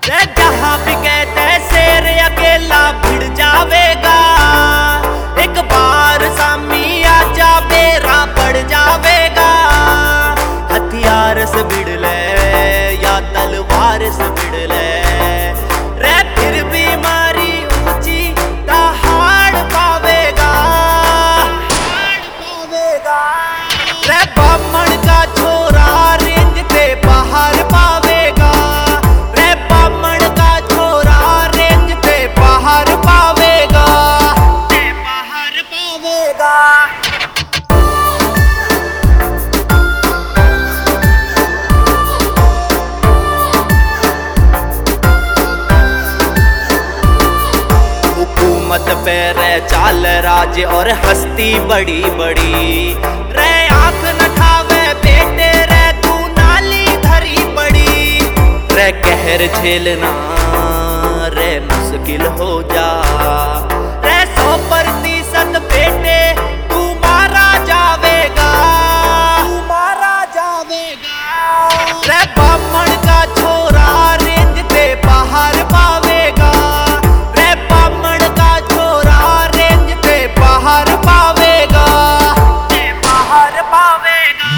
रे जहाँ भी कहते शेर अकेला भिड़ जावेगा, एक बार सामी आ जा बेरा पड़ जावेगा। हथियार से भिड़ ले या तलवार से भिड़ ले, रे फिर भी मारी ऊंची दहाड़ पावेगा। रे बामण का छोरा रेंज ते बाहर पावेगा, रे बामण का छोरा रेंज ते बाहर पावेगा, ते बाहर पावेगा। हुकूमत पे रे चाल राज और हस्ती बड़ी बड़ी, रे आंख न ठावे बेटे रे तू नाली धरी पड़ी। रे कहर झेलना रे मुश्किल हो जा, रे 100% बेटे तू मारा जावेगा, तू मारा जावेगा। रे बामण का छोरा रेंज ते बाहर पावेगा, रे बामण का छोरा रेंज ते बाहर पावेगा, ते बाहर पावेगा।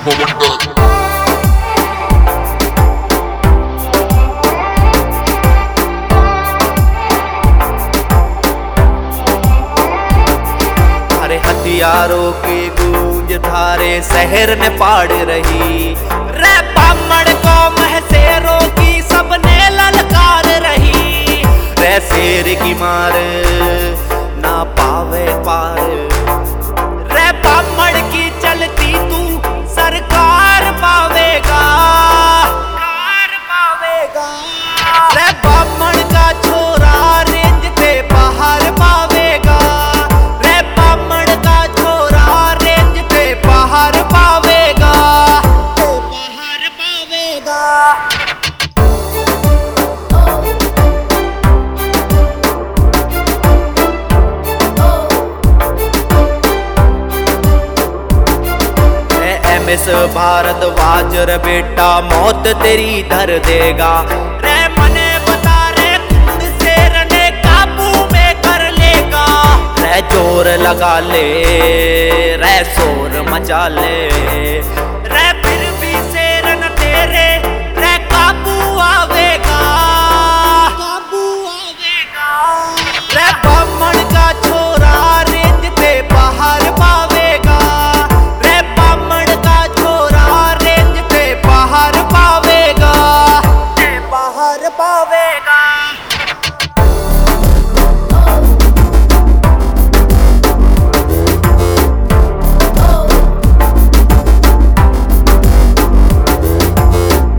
अरे हथियारों की गूंज धारे शहर में पाड़ रही, रे बामण कौम है शेरों की सबने ललकार रही। रे शेर की मार ना पावे पार, रे बामण की चलती तू सरकार पावेगा, कार पावेगा। रे बामण का छोरा रेंज ते बाहर पावेगा, रे बामण का छोरा रेंज ते बाहर पावेगा, तो बाहर पावेगा। एमएस भारद्वाज रे बेटा मौत तेरी धर देगा, रे मने बता रे खुद शेर ने काबू में कर लेगा। रे जोर लगा ले रे शोर मचा ले, रे फिर भी शेर न तेरे रे काबू आवेगा, काबू आवेगा। रे बामण का छोरा रेंज ते बाहर पावेगा, रे बामण का छोरा रेंज ते बाहर पावेगा, ते बाहर पावेगा।